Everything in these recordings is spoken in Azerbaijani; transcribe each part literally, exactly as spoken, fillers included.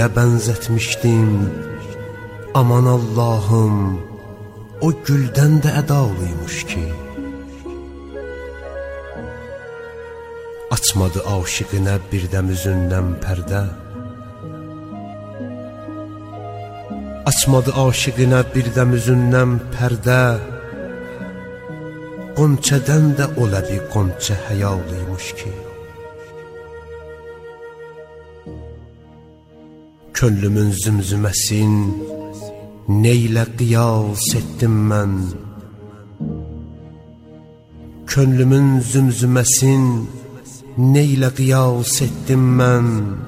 bənzətmişdim. Aman Allahım, o güldən də ədalıymış ki, açmadı aşiqinə birdəm üzündən pərdə. Açmadı aşiqinə birdəm üzündən pərdə. Qonçədən də o ləbi qonçə həyalıymış ki, könlümün zümzüməsin neylə qiyas etdim mən. Könlümün zümzüməsin neylə qiyas etdim mən.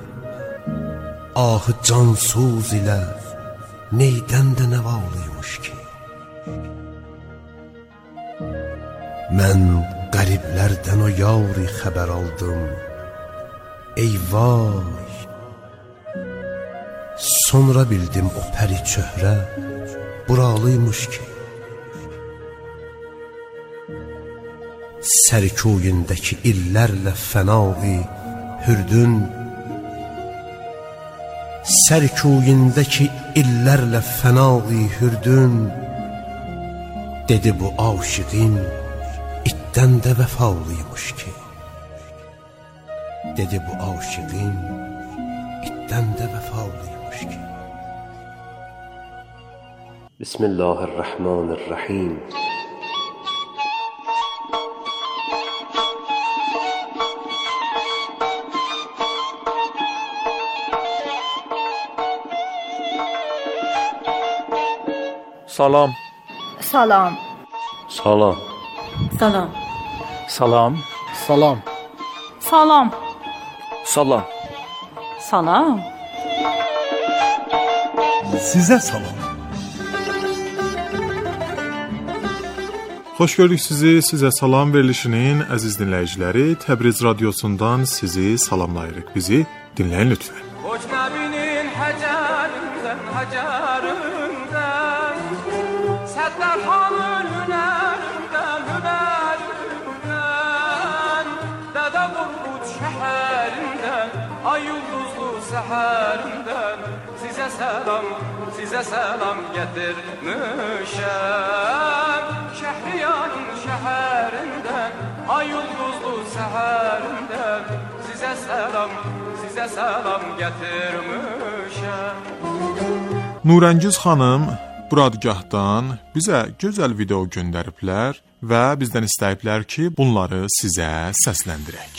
Ahı cansuz ilə neydən də nəvalıymış ki, mən qəriblərdən o yari xəbər aldım. Eyvay, sonra bildim o pəri çöhrə buralıymış ki, sərkuyundakı illərlə fənai hürdün. Sərkuyundakı illərlə fənai hürdün. Dedi bu aşiqin itdən də vəfalıymış ki, dedi bu aşiqin itdən də vəfalıymış ki. Bismillahirrahmanirrahim. Salam. Salam. Salam. Salam. Salam. Salam. Salam. Salam. Salam. Sizə salam. Xoş gördük sizi. Sizə salam verilişinin əziz dinləyiciləri, Təbriz radiosundan sizi salamlayırıq. Bizi dinləyin lütfən. Hoş Nəbinin həcərindən, həcərindən, Səttarxanın hünərindən, hünərindən, Dədə Qorqud şəhərindən, ay ulduzlu səhərindən, sizə səlam, sizə səlam gətirmişəm. Şəhriyarın şəhərindən, ay ulduzlu səhərindən, sizə səlam, sizə səlam gətirmişəm. Nurəngiz xanım Buradgahdan bizə gözəl video göndəriblər və bizdən istəyiblər ki, bunları sizə səsləndirək.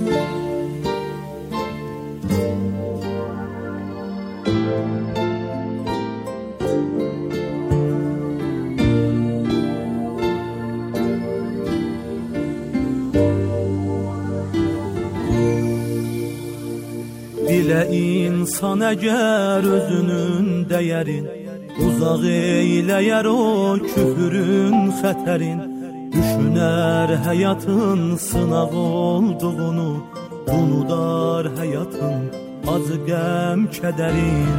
Bilə insan əgər özünün dəyərin, uzaq eyləyər o küfürün xətərin. Düşünər həyatın sınaq olduğunu, unudar həyatın acı qəm kədərin.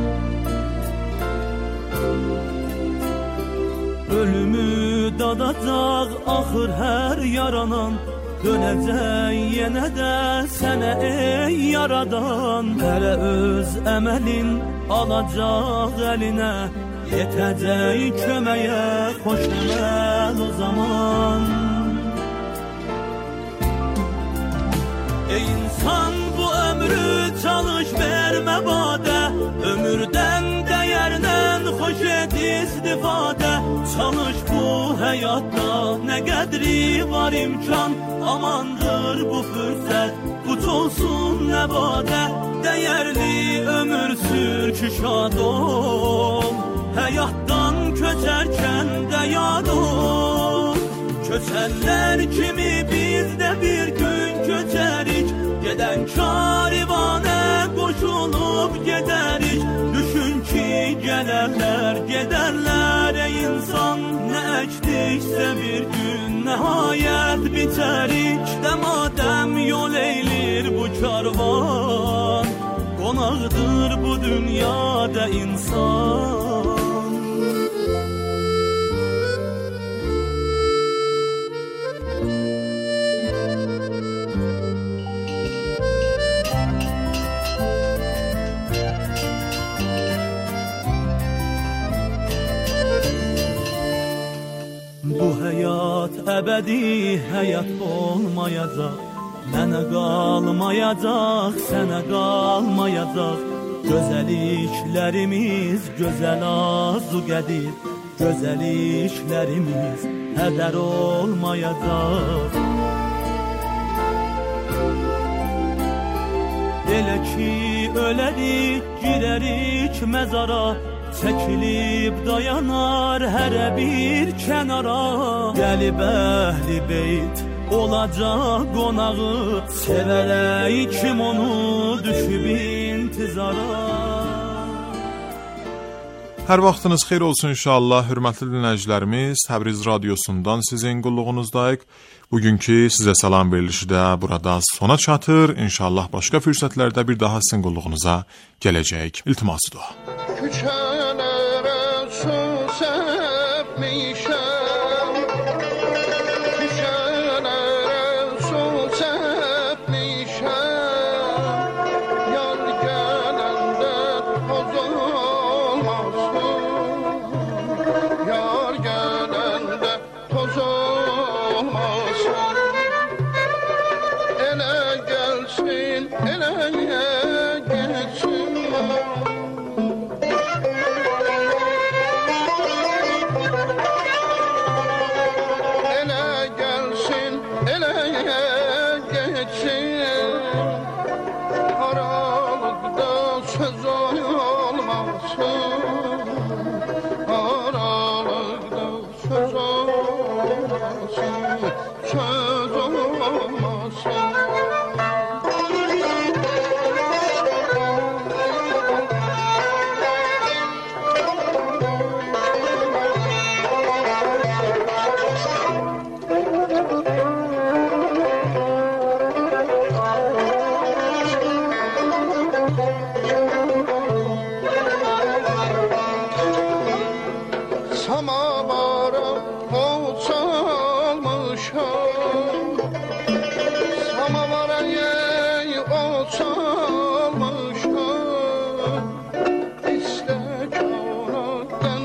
Ölümü dadacaq axır hər yaranan, dönəcək yenə də sənə ey yaradan. Hərə öz əməlin alacaq əlinə, yetəcək köməyə xoş əməl o zaman. Ey insan bu ömrü çalış vermə badə, ömürdən dəyərdən xoş et istifadə. Çalış bu həyatda nə qədri var imkan, amandır bu fürsət, quç olsun nə badə. Dəyərli ömür sür ki şad ol, həyatdan köçərkən də yad ol. Köçənlər kimi biz də bir gün köçərik, gedən karivanə qoşulub gedərik. Düşün ki gələrlər, gedərlər ey insan, nə əkdiksə bir gün nəhayət bitərik. Dəmadəm yol eylir bu karvan, qonaqdır bu dünyada insan. əbədi həyat olmayacaq. Mənə qalmayacaq, sənə qalmayacaq. Gözəliklərimiz gözəl azuqədir. Gözəliklərimiz hədər olmayacaq. Elə ki ölərik, girərik məzara, çəkilib dayanar hərə bir kənara. Gəlib əhli beyt olacaq qonağı, sevərək kim onu düşüb intizara. Hər vaxtınız xeyir olsun inşallah, hörmətli dinləyicilərimiz. Təbriz radiosundan sizin qulluğunuzdayıq. Bugünkü sizə salam verilişi də burada sona çatır. İnşallah başqa fürsətlərdə bir daha sizin qulluğunuza gələcək. İltiması dua. Küçələrə su səpmişəm, küçələrə su səpmişəm, yar gələndə toz olmasın, yar gələndə toz olmasın. Elə gəlsin, elə geçsin. Aralıkta söz olmasın, aralıkta söz olmasın, söz olmasın. Samavara olsalmışam, samavara yey olsalmışam, İstəkanatdan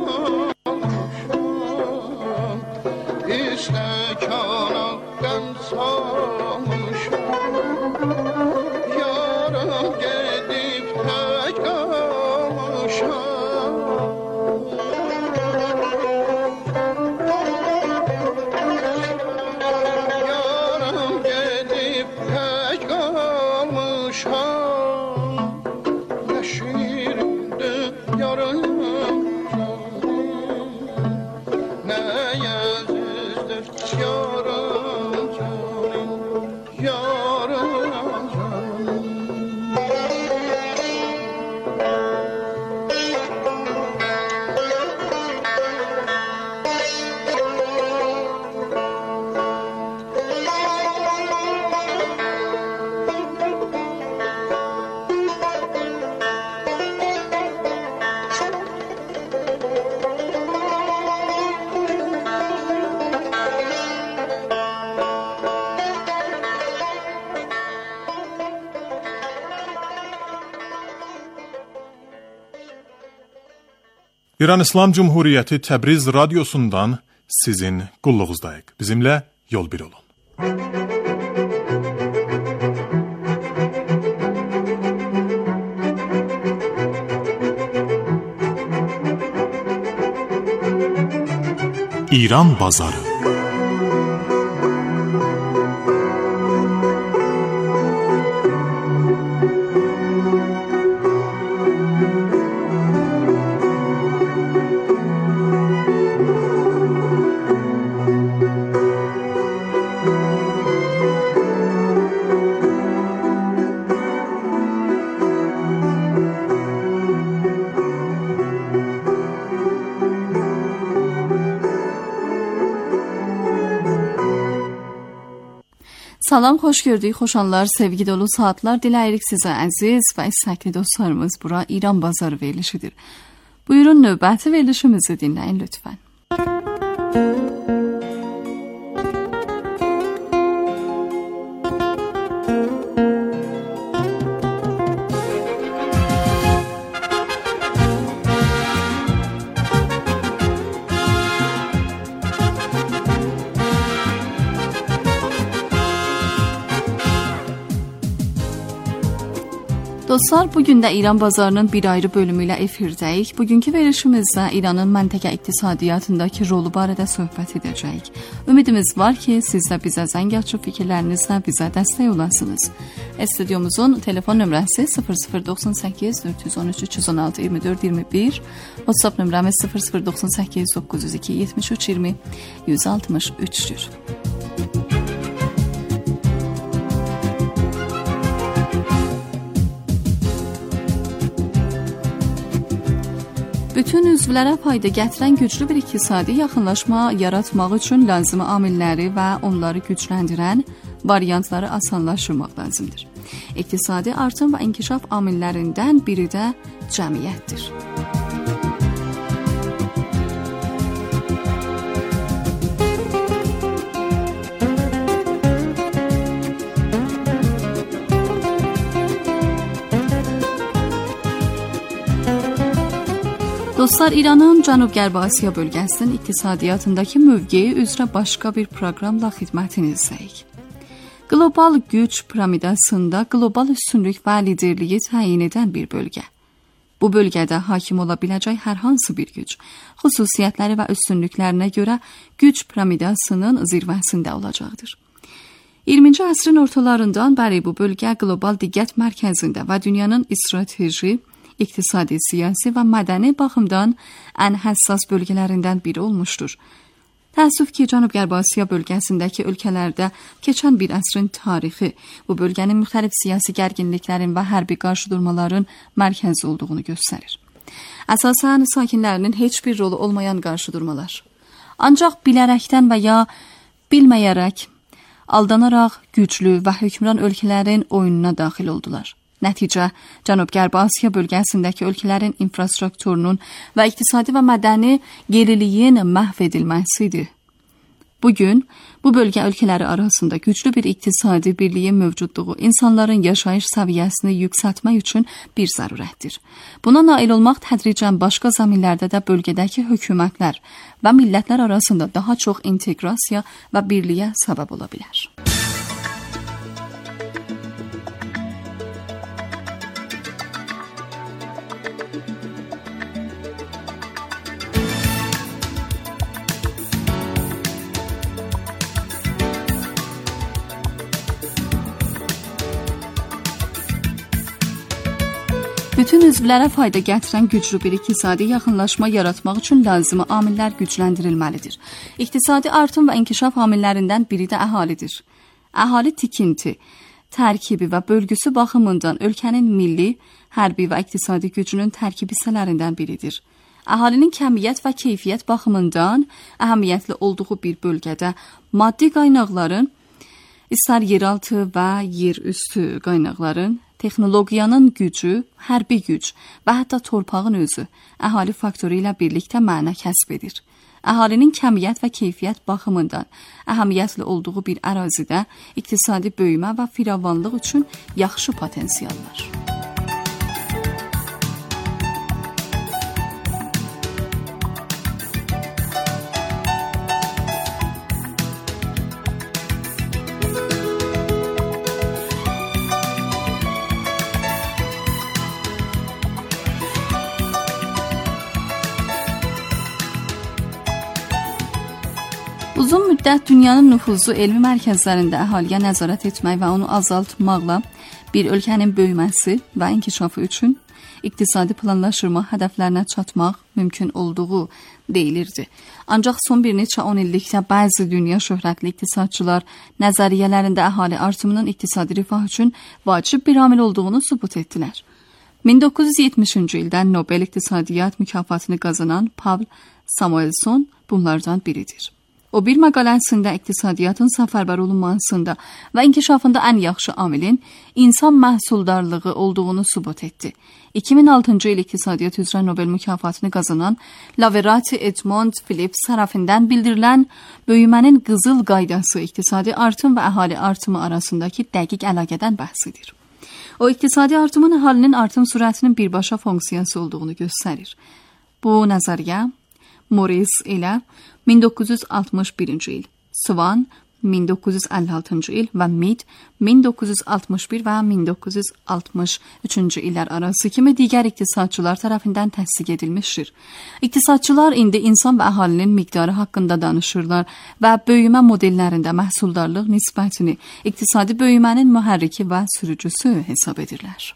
salmışam, İstəkanatdan salmışam, yarın gedib tək qalmışam. İran İslam Cumhuriyeti Təbriz radiosundan sizin qulluğunuzdayıq. Bizimlə yol bir olun. İran Bazarı. Salam, xoş gördük, xoşanlar, sevgi dolu saatlar diləyirik sizə əziz və istəkli dostlarımız. Bura İran Bazarı verilişidir. Buyurun növbəti verilişimizi dinləyin lütfən. Dostlar, bugün də İran bazarının bir ayrı bölümü ilə efirdəyik. Bugünkü verilişimizdə İranın məntəqə iqtisadiyyatındakı rolu barədə söhbət edəcəyik. Ümidimiz var ki, siz də bizə zəng açıb fikirlərinizlə bizə dəstək olasınız. Studiomuzun telefon nömrəsi sıfır sıfır doxsan səkkiz dörd yüz on üç üç yüz on altı iyirmi dörd iyirmi bir, WhatsApp nömrəmiz sıfır sıfır doxsan səkkiz doqquz yüz iki yetmiş üç iyirmi yüz altmış üçdür. Bütün üzvlərə fayda gətirən güclü bir iqtisadi yaxınlaşma yaratmaq üçün lazımi amilləri və onları gücləndirən variantları asanlaşdırmaq lazımdır. İqtisadi artım və inkişaf amillərindən biri də cəmiyyətdir. Dostlar, İranın Cənub-Qərbi Asiya bölgəsinin iqtisadiyyatındakı mövqeyi üzrə başqa bir proqramla xidmətinizdəyik. Qlobal güc piramidasında qlobal üstünlük və liderliyi təyin edən bir bölgə. Bu bölgədə hakim ola biləcək hər hansı bir güc, xüsusiyyətləri və üstünlüklərinə görə güc piramidasının zirvəsində olacaqdır. iyirminci əsrin ortalarından bəri bu bölgə qlobal diqqət mərkəzində və dünyanın strateji, iqtisadi, siyasi və mədəni baxımdan ən həssas bölgələrindən biri olmuşdur. Təəssüf ki, Cənub-Qərbi Asiya bölgəsindəki ölkələrdə keçən bir əsrin tarixi bu bölgənin müxtəlif siyasi gərginliklərin və hərbi qarşıdurmaların mərkəzi olduğunu göstərir. Əsasən sakinlərinin heç bir rolu olmayan qarşıdurmalar. Ancaq bilərəkdən və ya bilməyərək, aldanaraq güclü və hökmran ölkələrin oyununa daxil oldular. Nəticə, Cənub-Qərbi Asiya bölgəsindəki ölkələrin infrastrukturunun və iqtisadi və mədəni geriliyin məhv edilməsidir. Bugün, bu bölgə ölkələri arasında güclü bir iqtisadi birliyin mövcudluğu insanların yaşayış səviyyəsini yüksəltmək üçün bir zərurətdir. Buna nail olmaq tədricən başqa zəminlərdə də bölgədəki hökumətlər və millətlər arasında daha çox inteqrasiya və birliyə səbəb ola bilər. Bütün üzvlərə fayda gətirən güclü bir iqtisadi yaxınlaşma yaratmaq üçün lazımi amillər gücləndirilməlidir. İqtisadi artım və inkişaf amillərindən biri də əhalidir. Əhali tikinti, tərkibi və bölgüsü baxımından ölkənin milli, hərbi və iqtisadi gücünün tərkib hissələrindən biridir. Əhalinin kəmiyyət və keyfiyyət baxımından əhəmiyyətli olduğu bir bölgədə maddi qaynaqların, istər yeraltı və yerüstü qaynaqların, texnologiyanın gücü, hərbi güc və hətta torpağın özü əhali faktoru ilə birlikdə məna kəsb edir. Əhalinin kəmiyyət və keyfiyyət baxımından əhəmiyyətli olduğu bir ərazidə iqtisadi böyümə və firavanlıq üçün yaxşı potensial var. Uzun müddət dünyanın nüfuzlu elmi mərkəzlərində əhaliyə nəzarət etmək və onu azaltmaqla bir ölkənin böyüməsi və inkişafı üçün iqtisadi planlaşdırma hədəflərinə çatmaq mümkün olduğu deyilirdi. Ancaq son bir neçə on illikdə bəzi dünya şöhrətli iqtisadçılar nəzəriyyələrində əhali artımının iqtisadi rifah üçün vacib bir amil olduğunu sübut etdilər. min doqquz yüz yetmişinci ildən Nobel İqtisadiyyat mükafatını qazanan Paul Samuelson bunlardan biridir. O bir məqaləsində iqtisadiyyatın səfərbər olunmasında və inkişafında ən yaxşı amilin insan məhsuldarlığı olduğunu sübut etdi. iki min altıncı il iqtisadiyyat üzrə Nobel mükafatını qazanan Laverati Edmond Phillips tərəfindən bildirilən böyümənin qızıl qaydası iqtisadi artım və əhali artımı arasındakı dəqiq əlaqədən bəhs edir. O iqtisadi artımın əhalinin artım sürətinin birbaşa fonksiyası olduğunu göstərir. Bu nəzəriyyə Morris ilə min doqquz yüz altmış birinci il, Swan min doqquz yüz əlli altıncı il və M I D min doqquz yüz altmış bir və min doqquz yüz altmış üçüncü illər arası kimi digər iqtisadçılar tərəfindən təsdiq edilmişdir. İqtisadçılar indi insan və əhalinin miqdarı haqqında danışırlar və böyümə modellərində məhsuldarlıq nisbətini iqtisadi böyümənin mühərriki və sürücüsü hesab edirlər.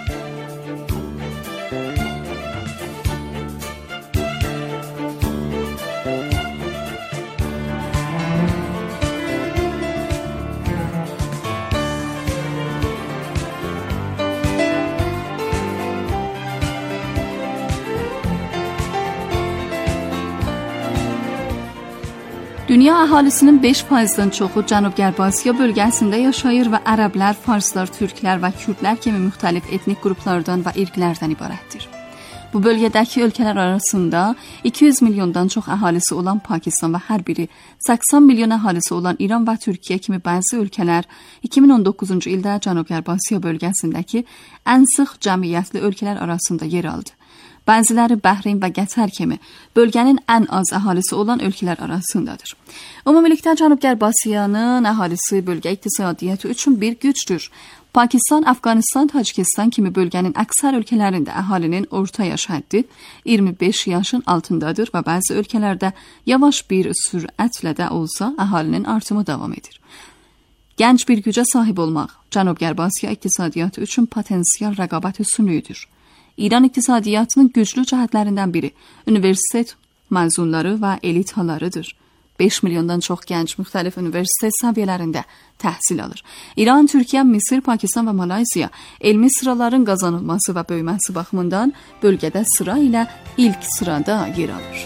Dünya əhalisinin beş faizdən çoxu Cənub-Qərbi Asiya bölgəsində yaşayır və ərəblər, farslar, türklər və kürdlər kimi müxtəlif etnik qruplardan və irqlərdən ibarətdir. Bu bölgədəki ölkələr arasında iki yüz milyondan çox əhalisi olan Pakistan və hər biri səksən milyon əhalisi olan İran və Türkiyə kimi bəzi ölkələr iki min on doqquzuncu ildə Cənub-Qərbi Asiya bölgəsindəki ən sıx cəmiyyətli ölkələr arasında yer aldı. Bəziləri Bəhreyn və Qətər kimi bölgənin ən az əhalisi olan ölkələr arasındadır. Ümumilikdə Cənub-Qərbi Asiyanın əhalisi bölgə iqtisadiyyatı üçün bir gücdür. Pakistan, Afqanistan, Tacikistan kimi bölgənin əksər ölkələrində əhalinin orta yaş həddi iyirmi beş yaşın altındadır və bəzi ölkələrdə yavaş bir sürətlə də olsa əhalinin artımı davam edir. Gənc bir gücə sahib olmaq Cənub-Qərbi Asiya iqtisadiyyatı üçün potensial rəqabət üstünlüyüdür. İran iqtisadiyyatının güclü cəhətlərindən biri universitet məzunları və elit hallarıdır. beş milyondan çox gənc müxtəlif universitet səviyyələrində təhsil alır. İran, Türkiyə, Misir, Pakistan və Malayziya elmi sıraların qazanılması və böyüməsi baxımından bölgədə sıra ilə ilk sırada yer alır.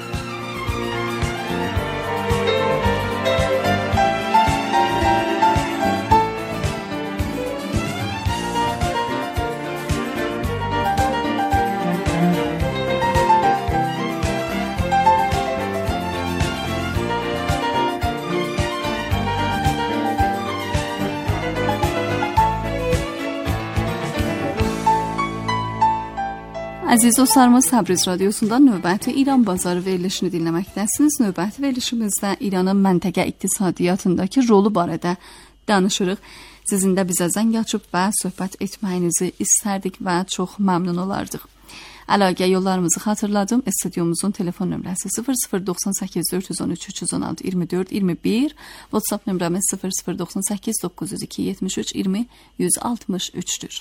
Əziz dostlarımız, Təbriz radiosundan növbəti İran bazarı verilişini dinləməkdəsiniz. Növbəti verilişimizdə İranın məntəqə iqtisadiyyatındakı rolu barədə danışırıq. Sizin də bizə zəng açıb və söhbət etməyinizi istərdik və çox məmnun olardıq. Əlaqə yollarımızı xatırladım. Studiomuzun telefon nömrəsi sıfır sıfır doxsan səkkiz dörd yüz on üç üç yüz on altı iyirmi dörd iyirmi bir, WhatsApp nömrəmiz sıfır sıfır doxsan səkkiz doqquz yüz iki yetmiş üç iyirmi yüz altmış üçdür.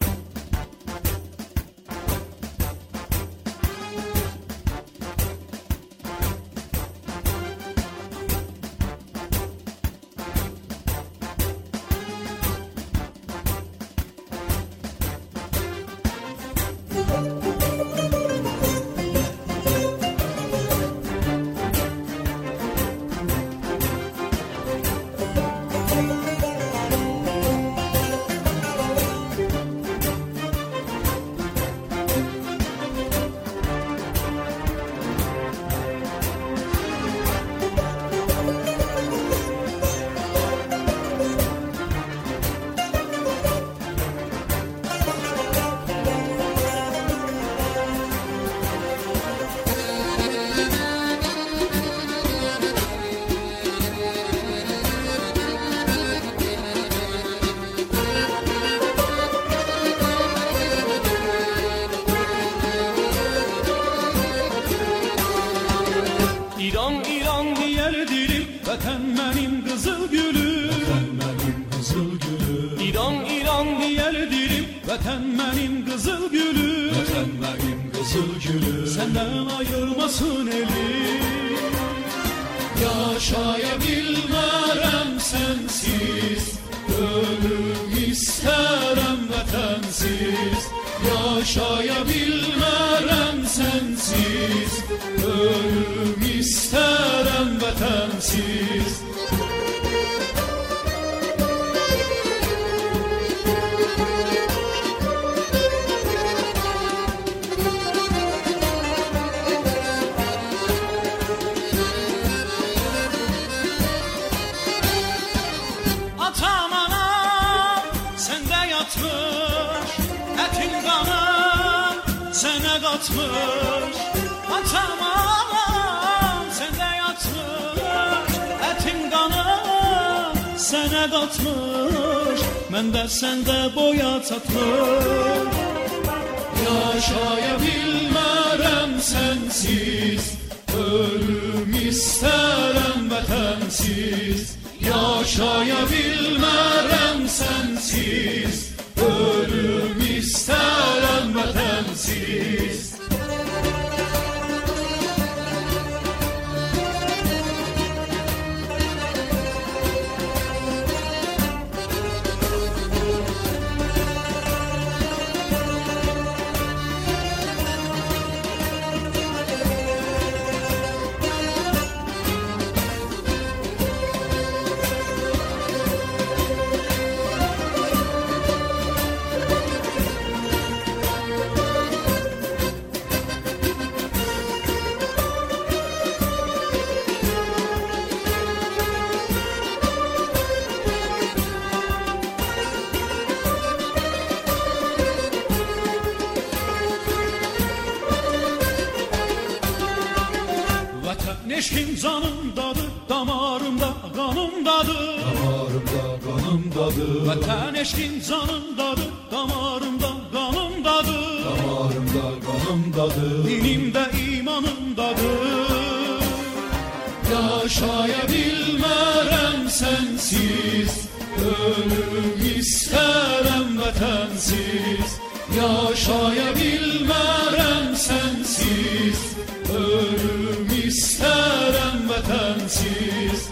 Vətən mənim qızıl gülüm, vətən mənim qızıl gülüm, səndən ayırmasın elim. Yaşaya bilmərəm sənsiz, ölüm istərəm vətənsiz. Yaşaya bilmərəm sənsiz, ölüm istərəm vətənsiz. Atmış, atam ağam, səndə yatmış, ətin qanım. sənə qatmış, məndə səndə boya çatmış. Yaşaya bilmərəm sənsiz, ölüm istərəm vətənsiz. Yaşaya bilmərəm sənsiz, ölüm istərəm vətənsiz. Eşkin canımdadır, damarımda qanımdadır. Damarımda qanımdadır. Vətən eşkin canımdadır, damarımda qanımdadır. Damarımda qanımdadır. Dinimdə imanımdadır. Yaşaya bilmərəm sənsiz, ölüm istərəm vətənsiz. Yaşaya bilmərəm sənsiz, ölüm istərəm vətənsiz.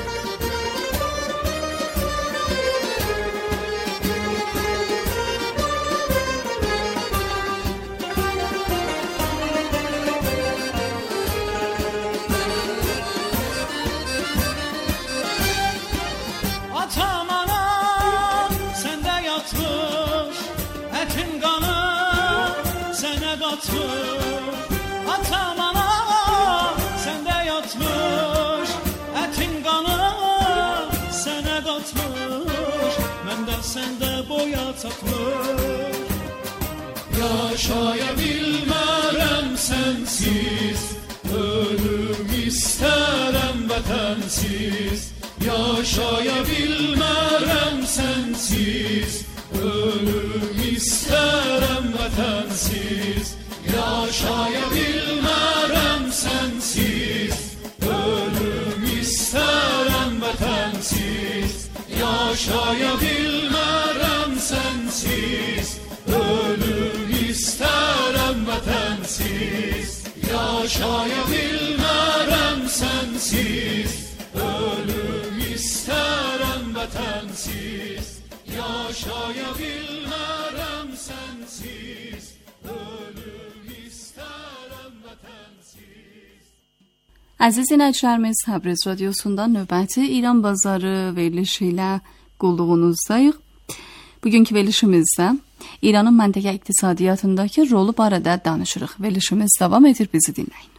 Atam anam səndə yatmış, ətin qanı sənə qatmış. Atam anam səndə yatmış, ətin qanı sənə qatmış. Məndə səndə boya çatmış. Yaşaya bilmərəm sənsiz, ölüm istərəm vətənsiz. Yaşaya bilmərəm sənsiz, ölüm istərəm vətənsiz. Yaşaya bilmərəm sənsiz, ölüm istərəm vətənsiz. Yaşaya bilmərəm sənsiz, ölüm istərəm vətənsiz. Yaşaya bilmərəm sənsiz, ölüm istərəm vətənsiz. Yaşaya bilmərəm sənsiz, ölüm istərəm vətənsiz. Əziz dinləyicilərimiz, Təbriz radiosundan növbəti İran bazarı verilişi ilə qulluğunuzdayıq. Bugünkü verilişimizdə İranın məntəqə iqtisadiyyatındakı rolu barədə danışırıq. Verilişimiz davam edir, bizi dinləyin.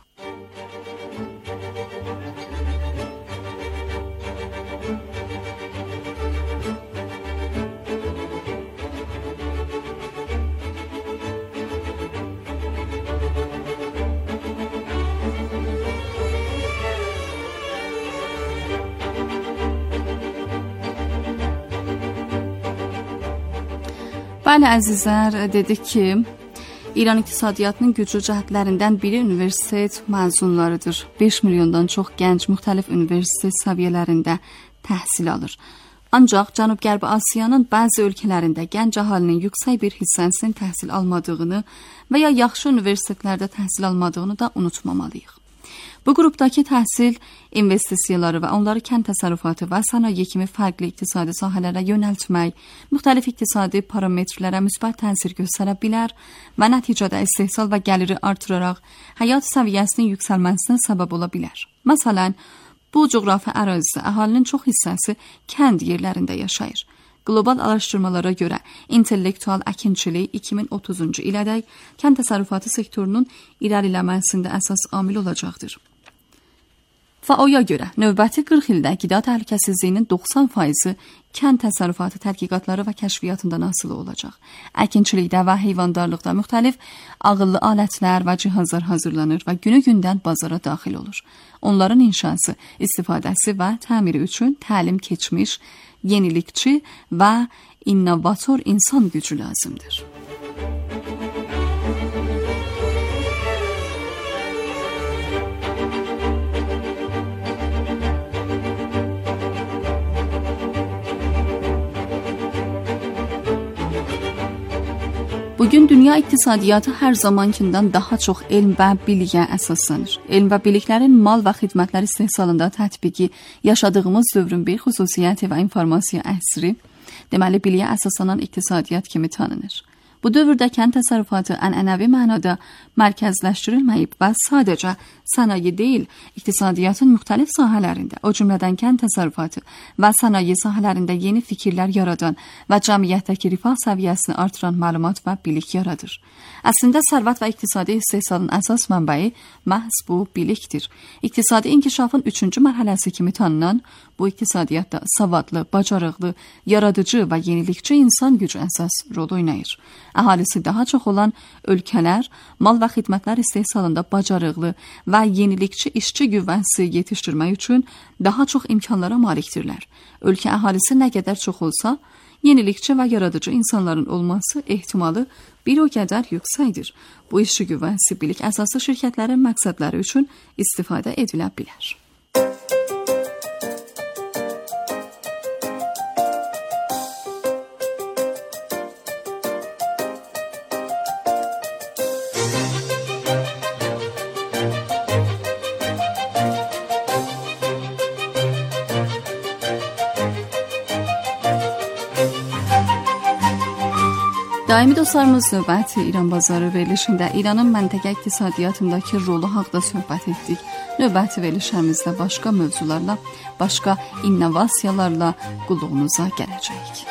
Bəli, əzizlər, dedik ki, İran iqtisadiyyatının güclü cəhətlərindən biri universitet məzunlarıdır. beş milyondan çox gənc müxtəlif universitet səviyyələrində təhsil alır. Ancaq Cənub-Qərbi Asiyanın bəzi ölkələrində gənc əhalinin yüksək bir hissəsinin təhsil almadığını və ya yaxşı universitetlərdə təhsil almadığını da unutmamalıyıq. Bu qrupdakı təhsil investisiyaları və onları kənd təsərrüfatı və sənaye kimi fərqli iqtisadi sahələrə yönəltmək, müxtəlif iqtisadi parametrlərə müsbət təsir göstərə bilər və nəticədə istehsal və gəliri artıraraq həyat səviyyəsinin yüksəlməsinə səbəb ola bilər. Məsələn, bu coğrafi ərazidə əhalinin çox hissəsi kənd yerlərində yaşayır. Qlobal araşdırmalara görə intellektual əkinçilik iki min otuzuncu ilədək kənd təsərrüfatı sektorunun irəliləməsində əsas amil olacaqdır. FAO-ya görə növbəti qırx ildə qida təhlükəsizliyinin doxsan faizi kənd təsərrüfatı tədqiqatları və kəşfiyyatından asılı olacaq. Əkinçilikdə və heyvandarlıqda müxtəlif ağıllı alətlər və cihazlar hazırlanır və günü-gündən bazara daxil olur. Onların inşası, istifadəsi və təmiri üçün təlim keçmiş, yenilikçi və innovator insan gücü lazımdır. Bugün dünya iqtisadiyyatı hər zamankindən daha çox elm və biliyə əsaslanır. Elm və biliklərin mal və xidmətlər istehsalında tətbiqi yaşadığımız dövrün bir xüsusiyyəti və informasiya əsri, deməli biliyə əsaslanan iqtisadiyyat kimi tanınır. Bu dövrdə kənd təsərrüfatı ənənəvi mənada mərkəzləşdirilməyib və sadəcə sənaye deyil, iqtisadiyyatın müxtəlif sahələrində, o cümlədən kənd təsərrüfatı və sənaye sahələrində yeni fikirlər yaradan və cəmiyyətdəki rifah səviyyəsini artıran məlumat və bilik yaradır. Əslində sərvət və iqtisadi istehsalın əsas mənbəyi məhz bu bilikdir. İqtisadi inkişafın üçüncü mərhələsi kimi tanınan bu iqtisadiyyatda savadlı, bacarıqlı, yaradıcı və yenilikçi insan gücü əsas rol oynayır. Əhalisi daha çox olan ölkələr mal və xidmətlər istehsalında bacarıqlı və yenilikçi işçi qüvvəsi yetişdirmək üçün daha çox imkanlara malikdirlər. Ölkə əhalisi nə qədər çox olsa, yenilikçi və yaradıcı insanların olması ehtimalı bir o qədər yüksəkdir. Bu işçi qüvvəsi bilik əsaslı şirkətlərin məqsədləri üçün istifadə edilə bilər. Daimi dostlarımız növbəti İran bazarı verilişində İranın məntəqə iqtisadiyyatındakı rolu haqda söhbət etdik. Növbəti verilişlərimizdə başqa mövzularla, başqa innovasiyalarla qulluğunuza gələcəyik.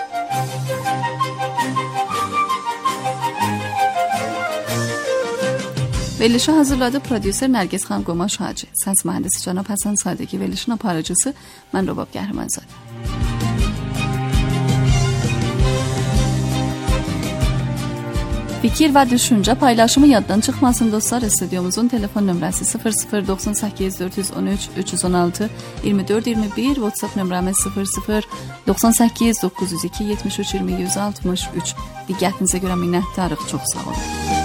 Verilişi hazırladı prodüser Nərgiz xanım Qomaş Hacı. Səs mühəndisi cənab Həsən Sadəqi, verilişin aparıcısı mən Rubab Qəhrəmanzadə. Fikir və düşüncə paylaşımı yaddan çıxmasın dostlar. Stüdyomuzun telefon nömrəsi sıfır sıfır doxsan səkkiz dörd yüz on üç üç yüz on altı iyirmi dörd iyirmi bir, WhatsApp nömrəmiz sıfır sıfır doxsan səkkiz doqquz yüz iki yetmiş üç iyirmi yüz altmış üç. Diqqətinizə görə minnətdarıq. Çox sağ olun.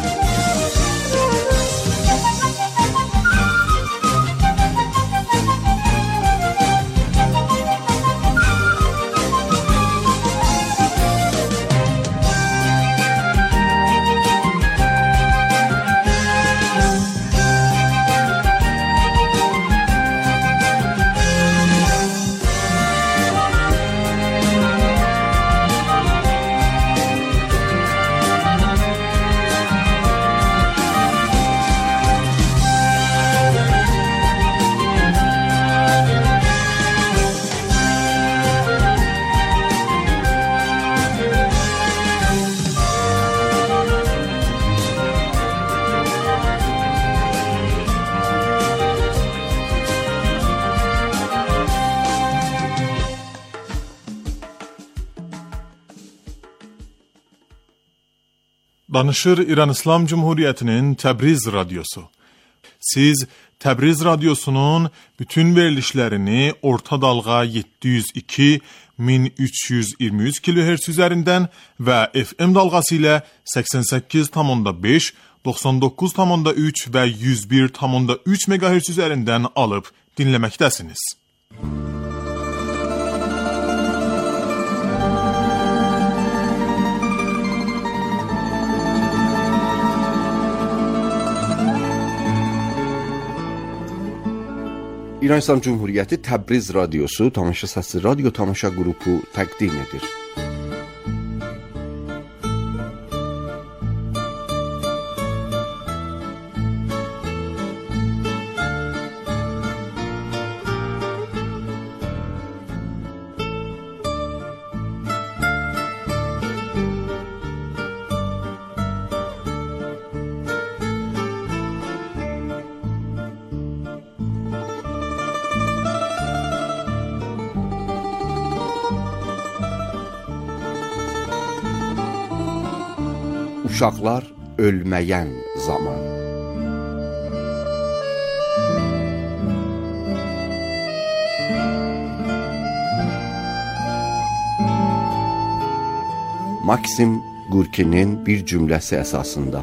Danışır İran İslam Cumhuriyeti'nin Təbriz Radyosu. Siz Təbriz Radyosu'nun bütün verilişlerini orta dalga yedi yüz iki min üç yüz iyirmi üç kilohertz üzerinden ve F M dalgası ile seksen sekiz tam beş, doksan dokuz tam üç ve yüz bir tam üç megahertz üzerinden alıp dinlemektesiniz. İran İslam Cumhuriyeti Təbriz Radyosu Tamaşa Səsi Radyo Tamaşa qrupu təqdim edir. Uşaqlar ölməyən zaman. Maksim Gorkinin bir cümləsi əsasında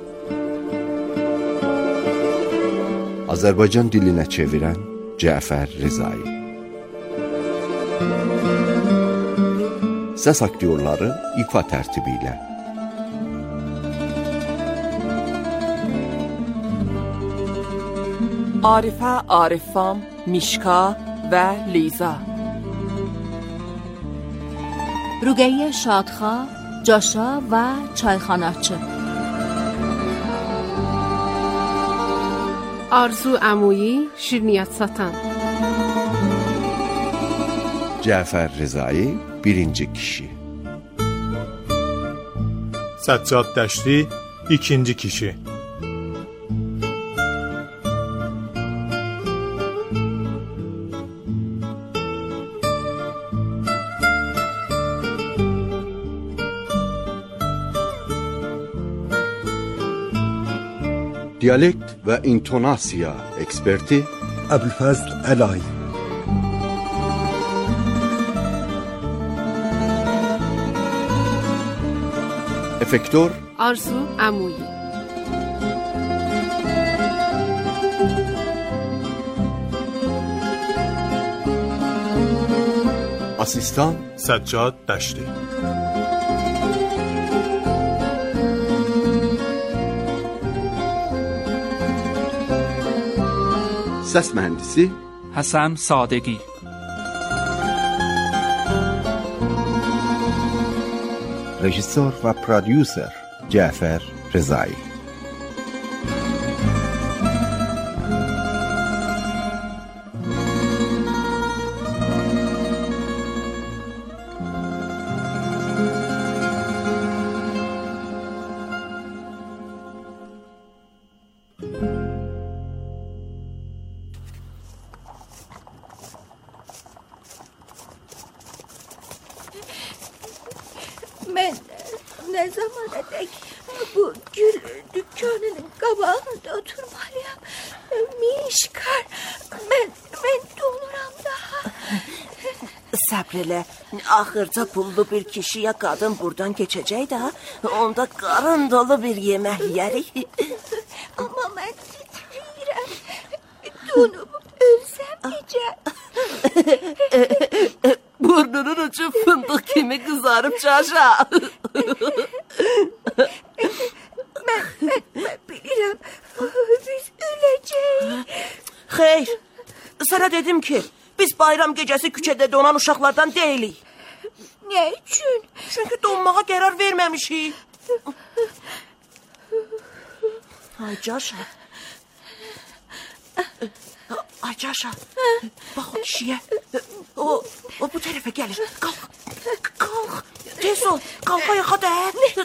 Azərbaycan dilinə çevirən Cəfər Rızai. Səs aktyorları ifa tərtibi ilə Arifə, Arifam, Mişka və Liza. Ruqəyyə Şadxa, Caşa və Çayxanaçı. Arzu Əmuyi, şirniyyat satan. Cəfər Rızai, birinci kişi. Səccad Dəşti, ikinci kişi. Diyalekt və intonasiya eksperti Əbülfəzl Əlay. Efektor Arzu Əmuyi. Asistan Səccad Dəşti. Səs mühəndisi Həsən Sadəqi. Rejissor və prodüser Cəfər Rızai. Mən nə zamanadək bu gül dükkanının qabağında oturmalıyam. Mişkar, mən, mən doluram daha. Səbr elə. Axırca pullu bir kişiyə qadın buradan keçəcək də, onda qarın dolu bir yemək yeyərik. Amma mən titrəyirəm. Donup ölsəm necə? Burnunun ucu fındıq kimi qızarıb Caşa. mən, mən, mən bilirəm, biz öləcəyik. Xeyr, sənə dedim ki, biz bayram gecəsi küçədə donan uşaqlardan deyilik. Nə üçün? Çünki donmağa qərar verməmişik. Ay Caşa. Ay Caşa, bax o kişiyə, o, o bu tərəfə gəlir, qalx, qalx, tez ol, qalx ayağa da.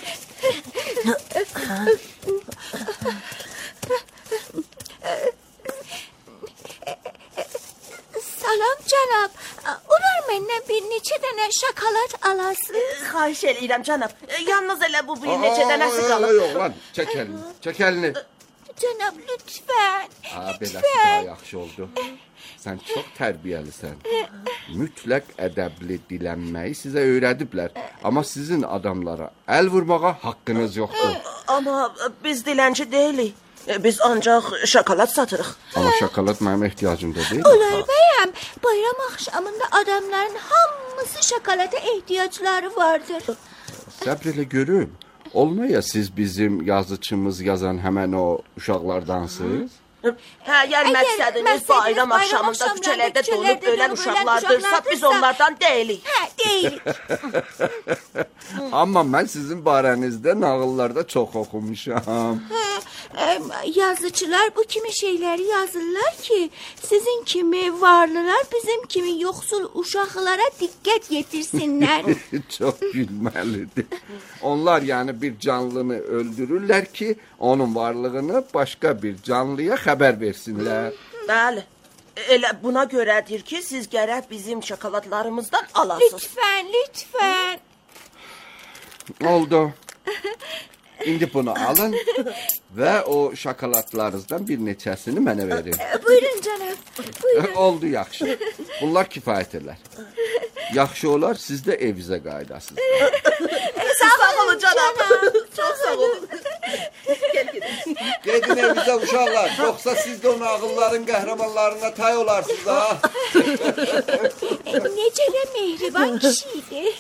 Salam cənab, olar məndən bir neçə dənə şokolad alasın? Xahiş eləyirəm cənab, yalnız elə bu bir neçə dənəsi qalır. Yox lan, çək əlini, çək əlini. Cənab, lütfən, Ha, beləsi daha lütfən. yaxşı oldu. Sən çox tərbiyəlisən. Mütləq ədəbli dilənməyi sizə öyrədiblər. Amma sizin adamlara əl vurmağa haqqınız yoxdur. Amma biz dilənci deyilik. Biz ancaq şokolad satırıq. Amma şokolad mənim ehtiyacımda deyil. Olar bəyəm, bayram axşamında adamların hamısı şokolada ehtiyacları vardır. Səbr elə görüm. Olmaya siz bizim yazıçımız yazan həmən o uşaqlardansınız? Hə, yəni məqsədiniz bayram axşamında küçələrdə donub ölən uşaqlardırsa, biz onlardan deyilik. Hə, deyilik. Amma mən sizin barənizdə nağıllarda çox oxumuşam. Yazıcılar bu kimi şeyləri yazırlar ki, sizin kimi varlılar bizim kimi yoxsul uşaqlara diqqət yetirsinlər. Çox gülməlidir. Onlar yəni bir canlını öldürürlər ki, onun varlığını başqa bir canlıya xəbər versinlər. Bəli. Elə buna görədir ki, siz gərək bizim şokoladlarımızdan alasınız. Lütfən, lütfən. Oldu. İndi bunu alın və o şokoladlarınızdan bir neçəsini mənə verin. Buyurun canım. Buyurun. Oldu, yaxşı. Bunlar kifayət edər. Yaxşı olar, siz də evinizə qaydasınız. Sağ olun canım. Çok sağ olun. Gel gidelim. Gedin evinizə uşaqlar. Yoxsa siz də onun ağılların qəhrəmanlarına tay olarsınız ha. Necə də mehriban kişiydi.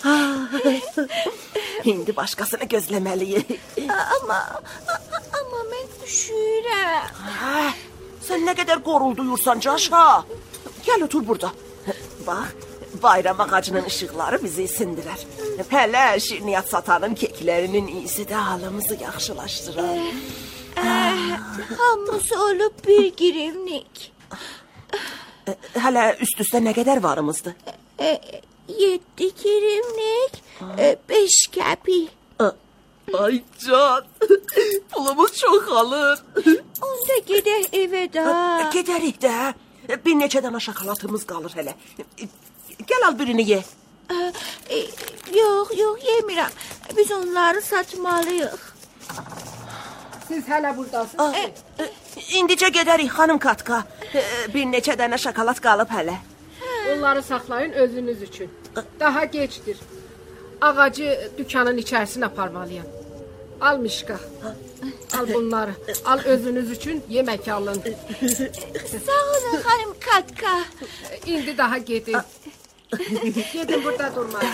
İndi başkasını gözləməliyik. Ama ama mən üşüyürəm. Ha, sen ne kadar qorul duyursan Caşa. Gel otur burada. Bak, bayram ağacının ışıqları bizi isindirər. Hələ şirniyyat satanın keklərinin iyisi də halımızı yaxşılaşdırar. Hamısı olub bir girivnik. Hələ üst-üstə nə qədər varımızdır? E, yedi girivnik, e, beş kəpi. Ay can, pulumuz çoxalır. Onda gedək evə də. Gedərik də. Bir neçə dənə şokoladımız qalır hələ. Gəl al birini ye. E, yox, yox, yemirəm. Biz onları satmalıyıq. Siz hələ buradasınız. E, e, indicə gedərik xanım Katka. E, bir neçə dənə şokolad qalıb hələ. Onları saxlayın özünüz üçün. Daha geçdir. Ağacı dükkanın içərisinə aparmalıyam. Al Mişka. Al bunları. Al özünüz üçün yemək alın. Sağ olun xanım Katka. İndi daha gedin. Gedin burada durmayın.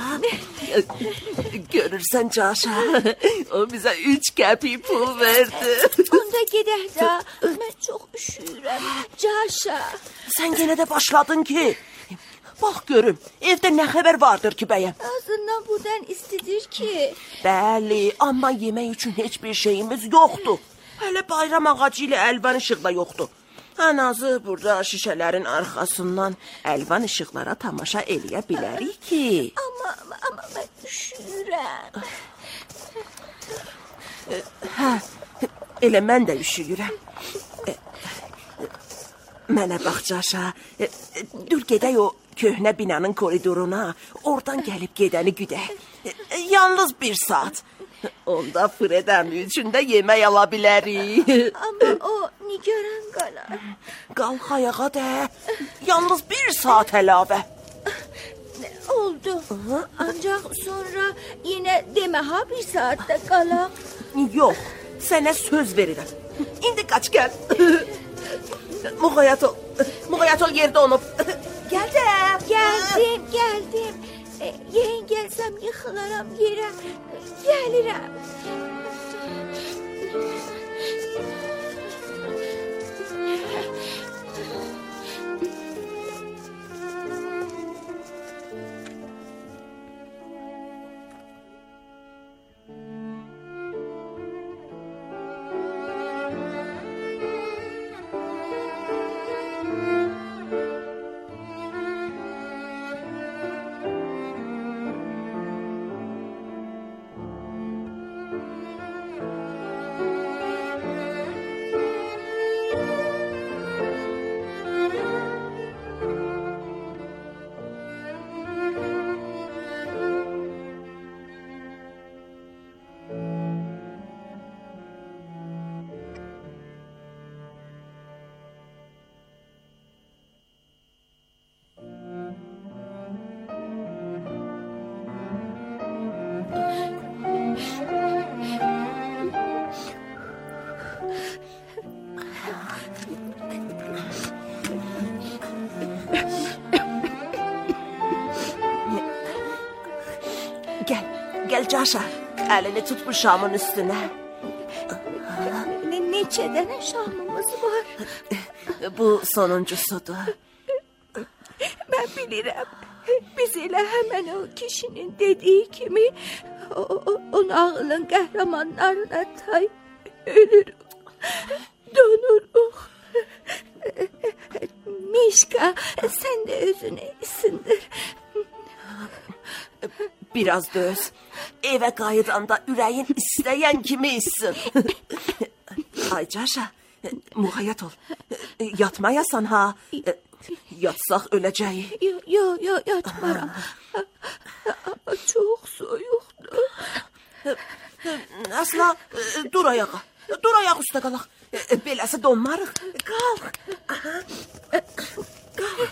Görürsən Caşa, o bizə üç kəpi pul verdi. Onda gedək də. Mən çox üşüyürəm. Caşa. Sən yenə də başladın ki. Bax görüm, evdə nə xəbər vardır ki bəyəm? Ağzından buradan istidir ki. Bəli, amma yemək üçün heç bir şeyimiz yoxdur. Hələ bayram ağacı ilə əlvan işıq da yoxdur. Ən azı burada şişələrin arxasından əlvan işıqlara tamaşa eləyə bilərik ki. Amma, amma mən üşüyürəm. Hə, elə mən də üşüyürəm. Mənə bax Caşa, dur gedək o köhnə binanın koridoruna, oradan gəlib gedəni güdək. Yalnız bir saat. Onda Fred əmi üçün də yemək ala bilərik. Amma o nigaran qalar. Qalx ayağa də, yalnız bir saat əlavə. Oldu. Ancaq sonra yenə demə ha bir saatdə qalaq. Yox, sənə söz verirəm. İndi qaç gəl. Muğayat ol, muğayat ol yerdə olub. Gəldim. Gəldim, gəldim. E, yeyin gəlsəm yıxılaram yerə. Gəlirəm. Gel, gel Caşa. Elini tut bu şamın üstüne. Ne, neçə dənə şamımız var? Bu sonuncusudur. Mən bilirəm. Biz elə həmən o kişinin dediyi kimi o, o, onun ağılın qəhrəmanlarına tay ölürük. Donuruq. Mişka, sən də özünü isindir. Biraz döz. Evə qayıdanda ürəyin istəyən kimi issin. Ay Caşa, muğayat ol. Yatmayasan ha. Yatsaq öləcəyik. Yo, yo, yo, yatmaram. Çox soyuqdur. Əsla, e, dur ayağa. Dur ayaq üstə qalaq. E, beləsi donmarıq. Qalx. Qalx.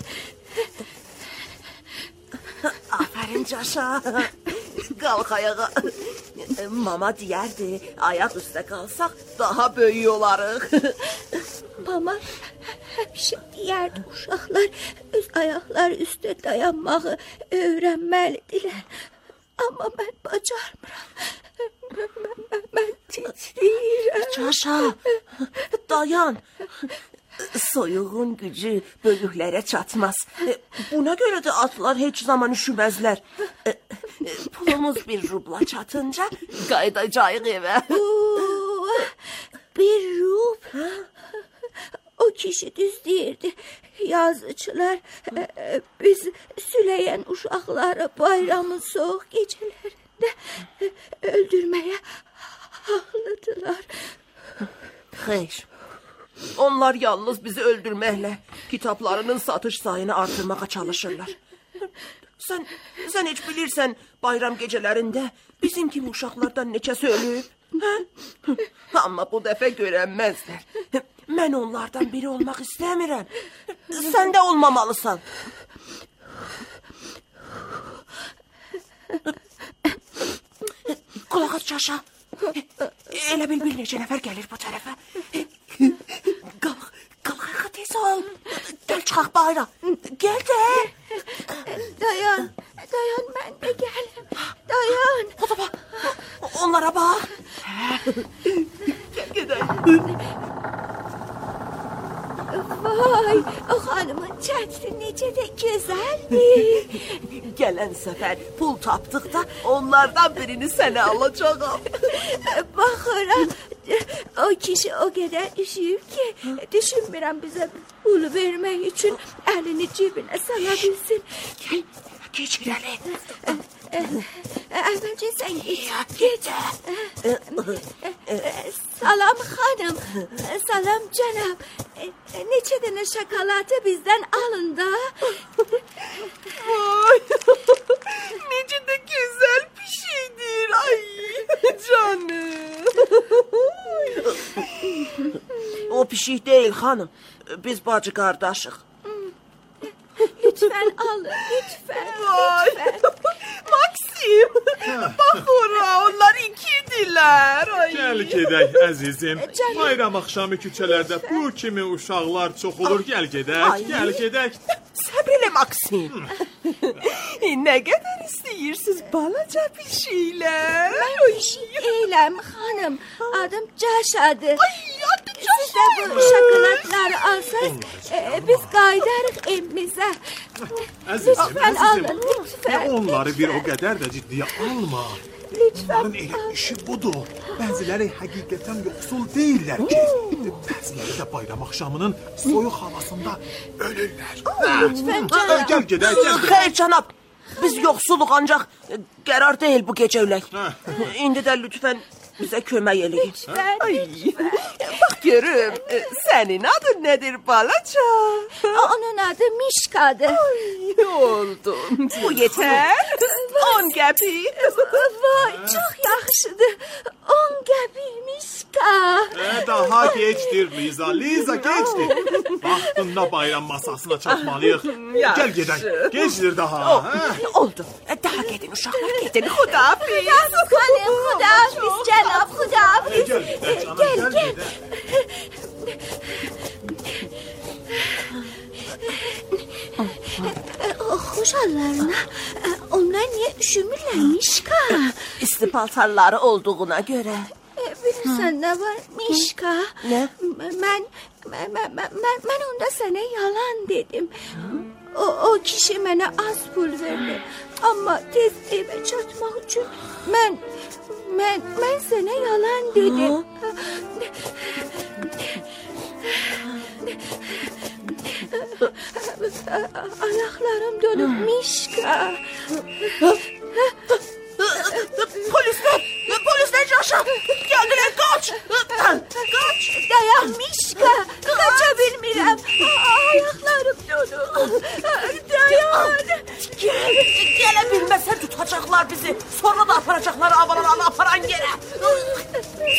Aferin Caşa. Qalx ayağa. Mama deyərdi, ayaq üstə qalsaq daha böyük olarıq. Mama həmişə deyərdi, uşaqlar öz ayaqları üstə dayanmağı öyrənməlidirlər. Amma mən bacarmıram. Mən, mən titriyirəm. Caşa, dayan. Soyuğun gücü böyüklərə çatmaz. Buna görə də atlar heç zaman üşüməzlər. Pulumuz bir rubla çatınca qayıdacağıq evə. Oo, bir rub. O kişi düz deyirdi. Yazıcılar biz Süleyyen uşaqları bayramın soğuk gecelərində öldürməyə haqlıdılar. Xeyr. Onlar yalnız bizi öldürməklə kitablarının satış sayını artırmağa çalışırlar. Sən, sən heç bilirsən bayram gecelərində bizim kimi uşaqlardan neçəsi ölüb? Hə? Amma bu dəfə görənməzlər. Mən onlardan biri olmaq istəmirəm. Sən də olmamalısan. Qulaq as Caşa. Elə bil bir neçə nəfər gəlir bu tərəfə. Qalx, qalx ayağa tez ol. Gəl çıxaq bayra. Gəl də. Dayan, dayan mən də gəlim. Dayan. O da bax. Onlara bax. Gəl gedək. Vay, o xanımın çətri necə də gözəldir. Gələn səfər pul tapdıqda onlardan birini sənə alacağam. Baxıram, o kişi o qədər üşüyüb ki, düşünmürəm bizə pulu vermək üçün əlini cibinə sala bilsin. Gəl, geç irəli. Əvvəlcə sən geç, geç. Salam xanım, salam cənab. Neçə dənə şokolatı bizdən alın da. Ay, necə də gözəl bir şeydir. Ay, canım. O pişik deyil xanım. Biz bacı qardaşıq. Lütfən alın, lütfən, lütfən. Maksim, bax ora, onlar ikidirlər. Gəl gedək əzizim. Bayram axşamı küçələrdə bu kimi uşaqlar çox olur. Gəl gedək, gəl gedək. Səbr elə Maksim. Nə qədər istəyirsiniz balaca pişiklər? Mən o işi eləm xanım. Adım Caşadır. Ay, adı Caşa. Siz də bu şokolatları alsanız, e, biz qayıdarıq evimizə. Əzizim, Lütfən əzizim. alın, lütfən. Onları bir o qədər də ciddiyə alma. Lütfən Onların elə işi budur. Bəziləri həqiqətən yoxsul deyirlər ki, bəziləri də bayram axşamının soyuq havasında ölürlər. Lütfən canım. Gəl gedək, gəl gedək. Xeyr canab, biz yoxsuluq ancaq qərar deyil bu gecə ölək. İndi də lütfən bizə kömək eləyin. Lütfən, lütfən. Bax görüm, sənin adın nədir balaca? Onun adı Mişkadır. Ay, oldu. Bu yetər. On qəpi. Vay, çox yaxşıdır. On qəpi Mişka. E, daha geçdir Liza, Liza geçdir. Vaxtında bayram masasına çatmalıyıq. Gəl gedək, geçdir daha. Oh, oldu. Daha gedin uşaqlar, gedin. Xudafiz. Xanım, xudafiz cənab, xudafiz. Gəl gedək canım, Gəl, gəl gəl. gedək. Xoş hallarına. Onlar niyə üşümürlər Mişka? İsti paltarları olduğuna görə. Bilirsən nə var Mişka? Nə? Mən, mən, mən, mən, mən onda sənə yalan dedim. O, o kişi mənə az pul verdi. Amma tez evə çatmaq üçün mən, mən, mən sənə yalan dedim. Ayaqlarım dönüb Mişka. Polislər, polislər Caşa. Gəldilər, qaç. Qaç. Dayan Mişka. Qaça bilmirəm. Ayaqlarım dönüb. Dayan. Gəl, gələ bilməsən tutacaqlar bizi. Sonra da aparacaqlar avalananı aparan yerə.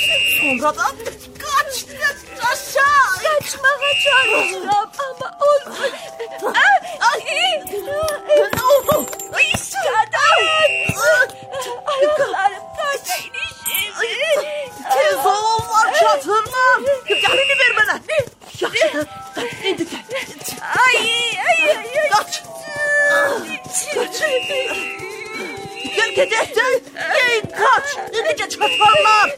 Sonra da kaç, aşağı. Kaçmağa çalışıram ama olmuyor. Ne oldu? İşkadan. Ayaklarım taşa inişim. Tez ol var çatırlar. Gelini ver bana. Yaxşı. İndi gel. Ay ay ay. Kaç. Kaç. Gel gedəkdən. Gel kaç. Necə çatarlar.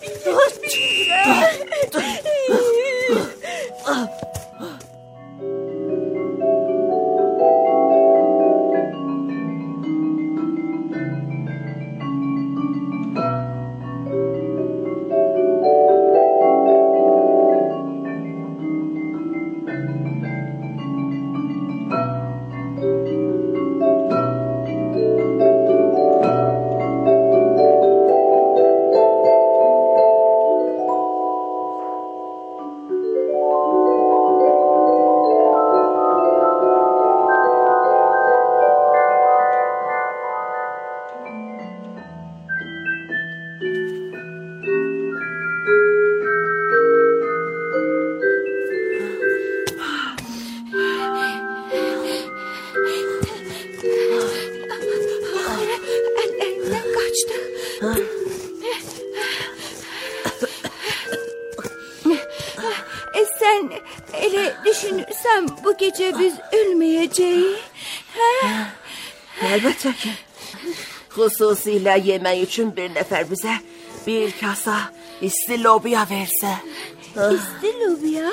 Sen ele düşünürsen bu gece biz ölmeyeceğiz. Ha? Elbette ki. Xüsusilə yemək üçün bir nəfər bizə bir kasa isti lobiya versə. İsti lobiya?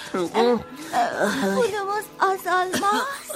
Pulumuz azalmaz.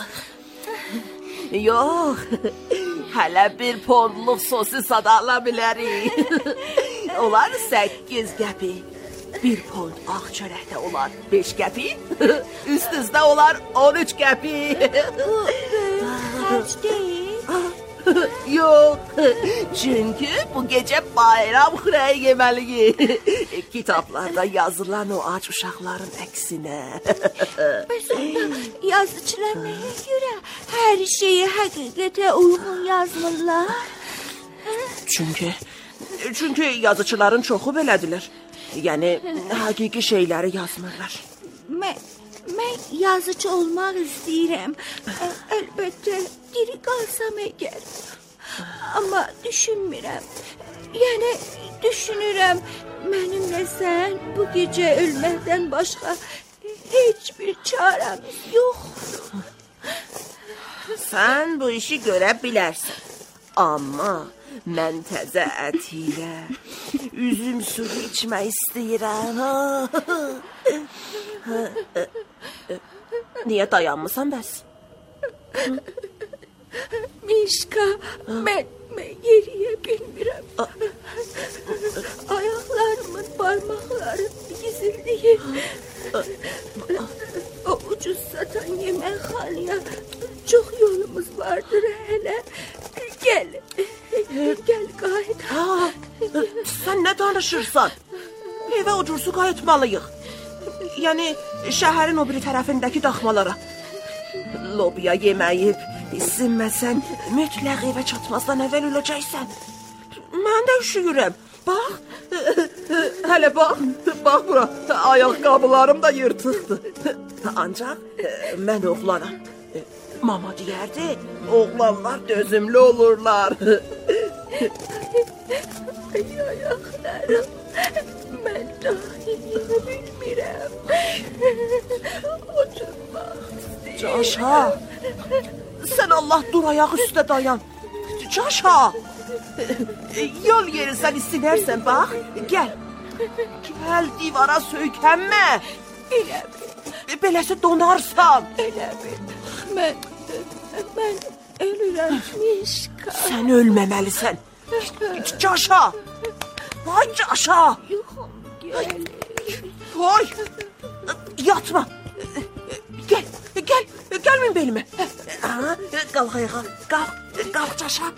Yox, hələ bir pondluq sosis ala bilərik. Onlar səkkiz qəpik. Bir pond ağ çörəkdə olar beş qəpik. Üst-üstə olar on üç qəpik. Bu xərc deyil. Yox, çünki bu gecə bayram xörəyi yeməliyik. Kitablarda yazılan o ac uşaqların əksinə. Bəs onda yazıcılar nəyə görə hər şeyi həqiqətə uyğun yazmırlar? Çünki, çünki yazıcıların çoxu belədirlər. Yəni, həqiqi şeyləri yazmırlar. Mən, mən yazıcı olmaq istəyirəm. Əlbəttə, diri qalsam əgər. Amma düşünmürəm. Yəni, düşünürəm, mənimlə sən bu gecə ölməkdən başqa heç bir çarəmiz yoxdur. Sən bu işi görə bilərsən. Amma mən təzə ət ilə üzüm suyu içmək istəyirəm. Niyə dayanmısan bəs? Mişka, mən, mən yeriyə bilmirəm. Ayaqlarımın parmaqları gizildiyim. O ucuz satan yeməkxanaya çox yolumuz vardır hələ. Gəl, gəl qayıt. Sən nə danışırsan? Evə ucursu qayıtmalıyıq. Yəni, şəhərin o biri tərəfindəki daxmalara. Lobiya yeməyib, isinməsən, mütləq evə çatmazdan əvvəl öləcəksən. Mən də üşüyürəm. Bax, hələ bax, bax bura, ayaqqabılarım da yırtıqdır. Ancaq mən oğlanam. Mama deyərdi, oğlanlar dözümlü olurlar. Ay ayaqlarım, mən dahi bilmirəm. Oturmaq istəyirəm. Caşa, sən Allah dur ayaq üstə dayan. Caşa, yol yeri sən isinərsən, bax, gəl. Gəl divara söykənmə. Elə bil. Beləsə donarsan. Elə bil. Mən, mən ölürəm Mişka. Sən ölməməlisən. Caşa, vay Caşa. Yuxum gəlir. Vay, yatma. Gəl, gəl, gəlmin belimə. Qalx ayağa, qalx, qalx Caşa.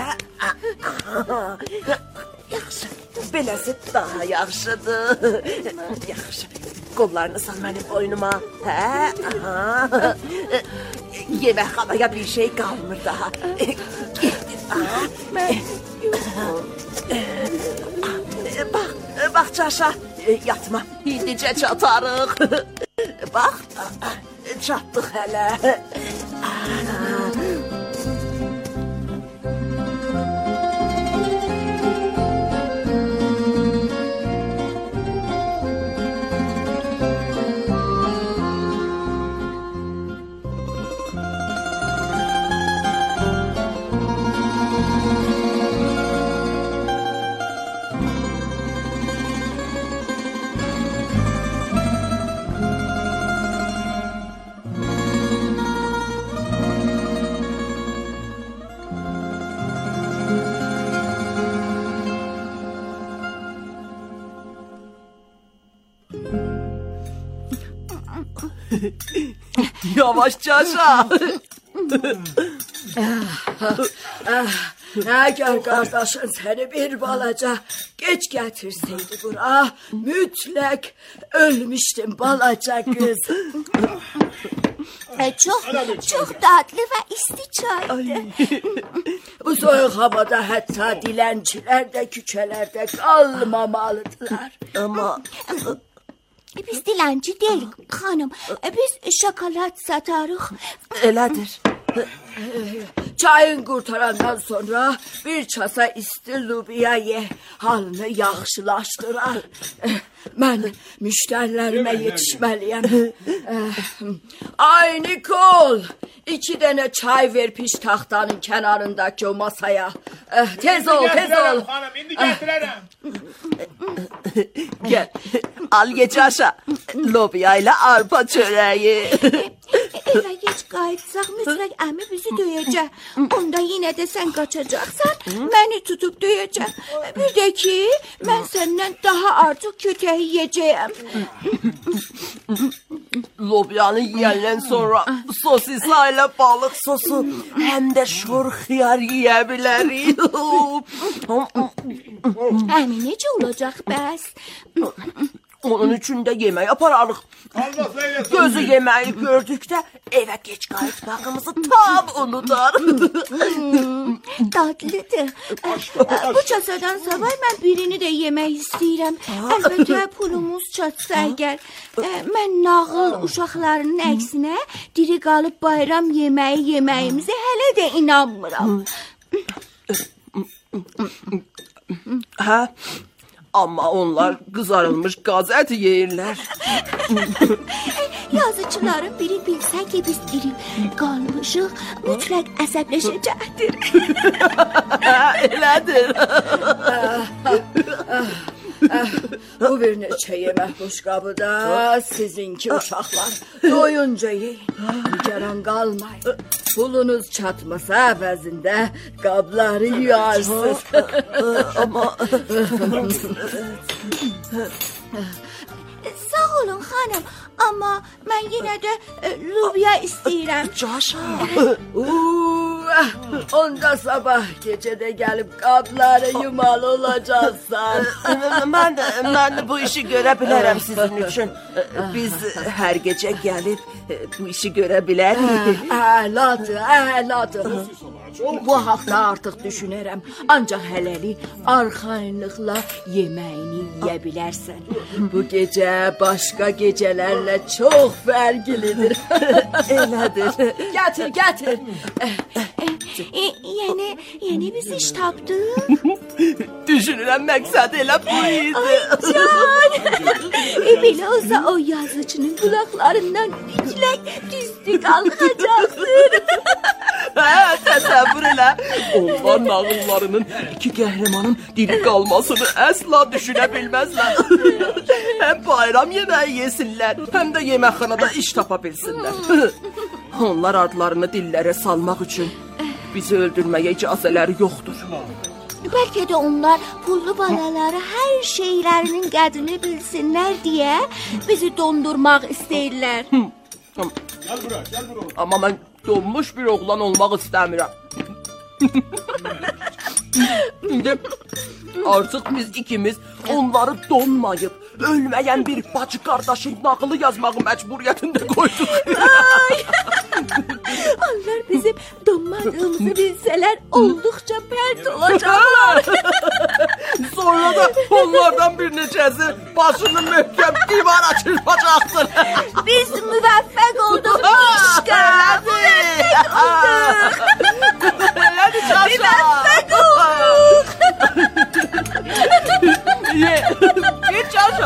Yaxşı, beləsi daha yaxşıdır. Yaxşı, qollarını sal mənim boynuma. Hə, yeməkxanaya bir şey qalmır daha. Mən yuxum. Bax, bax Caşa, yatma. İndicə çatarıq. Bax, çatdıq hələ. Yavaş Caşa. Əgər qardaşın səni bir balaca geç gətirsəydi bura, mütləq ölmüşdün balaca qız. Çox, çox dadlı və isti çaydı. Bu soyuq havada hətta dilənçilər də küçələrdə qalmamalıdılar. Amma... Biz dilənci deyilik, xanım. Biz şokolad satarıq. Elədir. Çayın qurtarandan sonra bir çasa isti lubiya ye, halını yaxşılaşdırar. Mən müştərilərimə yetişməliyəm. Ay Nikol, iki dənə çay ver piş taxtanın kənarındakı o masaya. Tez ol, tez ol. Xanım, indi gətirərəm. Gəl, al ye Caşa. Lobiya ilə arpa çörəyi. Evə geç qayıtsaq mütləq əmi bizi döyəcək. Onda yenə də sən qaçacaqsan, məni tutub döyəcək. Bir də ki, mən səndən daha artıq kötəyi yiyəcəyəm. Lobiyanı yiyəndən sonra sosisla ilə balıq sosu, həm də şor xiyar yiyə bilərik. Əmi necə olacaq bəs? Onun üçün də yemək apararıq. Gözü yeməyi gördükdə evə geç qayıtmağımızı tam unutar. Dadlıdır. Bu çasadan sabah mən birini də yemək istəyirəm. Əlbəttə pulumuz çatsa əgər. Mən nağıl uşaqlarının əksinə diri qalıb bayram yeməyi yeməyimizə hələ də inanmıram. Hə? Amma onlar qızarılmış qaz əti yeyirlər. Yazıcıların biri bilsə ki, biz diri qalmışıq, mütləq əsəbləşəcəkdir. Elədir. Bu bir neçə yemək boşqabıda sizinki uşaqlar. Doyunca yiyin, nigaran qalmayın. Pulunuz çatmasa əvəzində qabları yuyarsınız. Amma... Sağ olun xanım, amma mən yenə də lubiya istəyirəm. Caşa. Onda sabah gecədə gəlib qabları yumalı olacaqsan. Mən, mən bu işi görə bilərəm sizin üçün. Biz hər gecə gəlib bu işi görə bilərik. Əladır, əladır. Bu haqda artıq düşünərəm. Ancaq hələlik arxayınlıqla yeməyini yeyə bilərsən. Bu gecə başqa gecələrlə çox fərqlidir. Elədir. Gətir, gətir. Yəni, yəni biz iş tapdıq. Düşünürəm məqsəd elə bu idi. Can! Belə olsa o yazıcının qulaqlarından mütləq düzdü qalxacaqdır. Hə, təsəvvür elə. Onlar nağıllarının iki qəhrəmanın diri qalmasını əsla düşünə bilməzlər. Həm bayram yeməyi yesinlər, həm də yeməkxanada iş tapa bilsinlər. Onlar adlarını dillərə salmaq üçün bizi öldürməyə icazələri yoxdur. Bəlkə də onlar pullu balaları hər şeylərinin qədrini bilsinlər deyə bizi dondurmaq istəyirlər. Gəl bura, gəl bura. Amma mən donmuş bir oğlan olmaq istəmirəm. İndi artıq biz ikimiz onları donmayıb, ölməyən bir bacı qardaşın nağılı yazmağı məcburiyyətində qoyduq. Onlar bizim donmadığımızı bilsələr olduqca pərt olacaqlar. Sonra da onlardan bir neçəsi başını möhkəm divara çırpacaqsın. Biz müvəffəq olduq Mişka. Müvəffəq olduq. Hadi Çaşa. Müvəffəq olduq. Ye, ye Çaşa.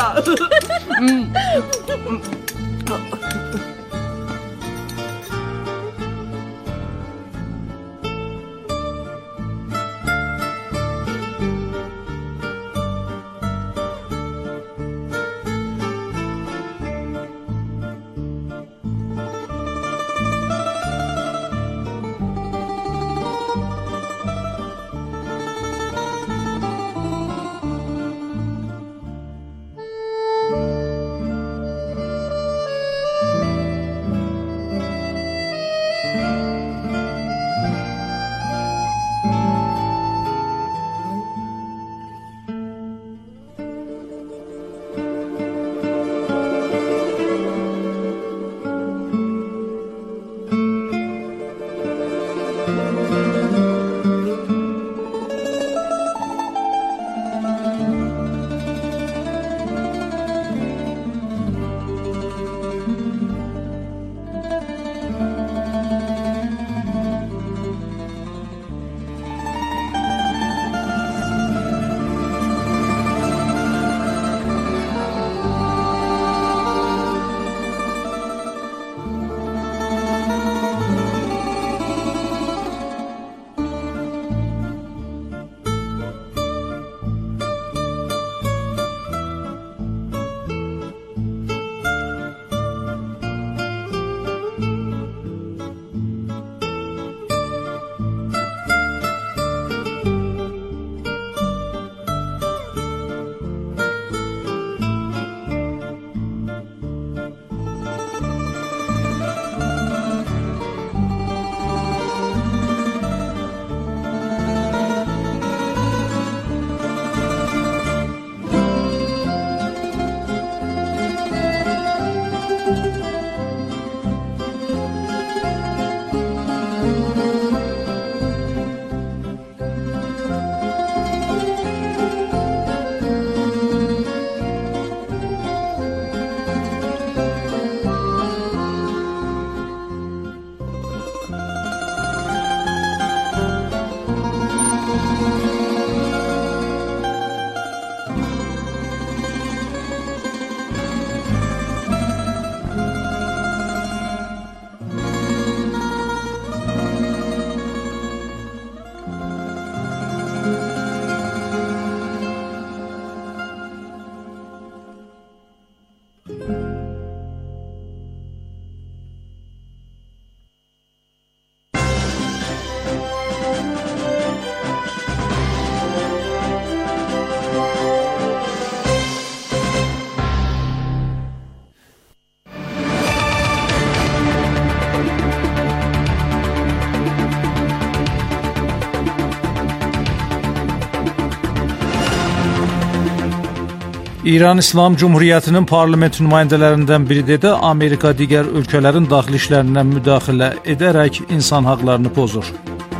İran İslam Cumhuriyyətinin parlament nümayəndələrindən biri dedi, Amerika digər ölkələrin daxili işlərinə müdaxilə edərək insan haqlarını pozur.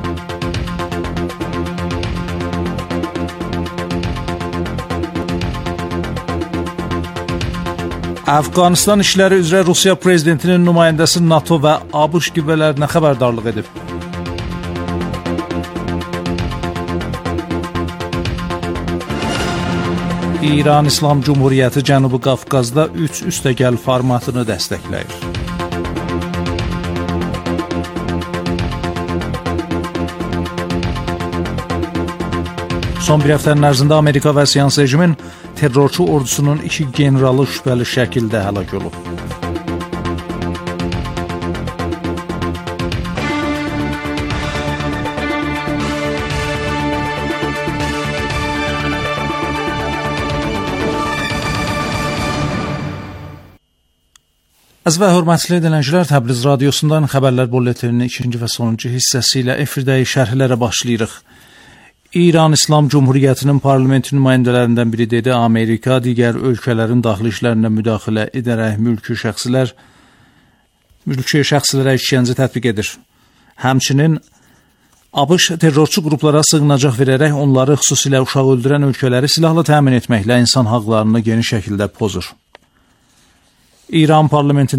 Əfqanistan işləri üzrə Rusiya prezidentinin nümayəndəsi NATO və ABŞ qüvvələrinə xəbərdarlıq edib. İran İslam Cumhuriyyəti Cənubi Qafqazda üç üstəgəl formatını dəstəkləyir. Son bir həftənin ərzində Amerika və Siyans rejimin terrorçu ordusunun iki generalı şübhəli şəkildə həlak olub. Əziz və hörmətli dinləyicilər, Təbriz radiosundan xəbərlər bulletininin ikinci və sonuncu hissəsi ilə efirdəyi şərhlərə başlayırıq. İran İslam Cumhuriyyətinin parlament nümayəndələrindən biri dedi, Amerika digər ölkələrin daxili işlərinə müdaxilə edərək mülki şəxslər, mülki şəxslərə işgəncə tətbiq edir. Həmçinin ABŞ terrorçu qruplara sığınacaq verərək onları, xüsusilə uşaq öldürən ölkələri silahla təmin etməklə insan haqlarını geniş şəkildə pozur. İran parlamentində